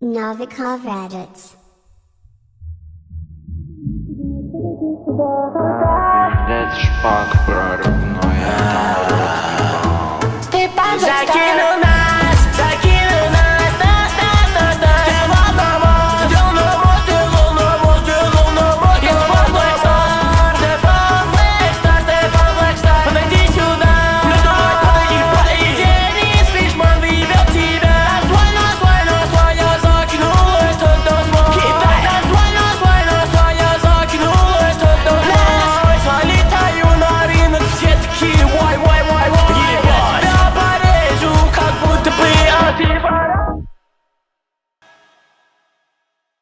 Novikov edits. Пиздец, шпак прорывной, я там рот ебал. Закинул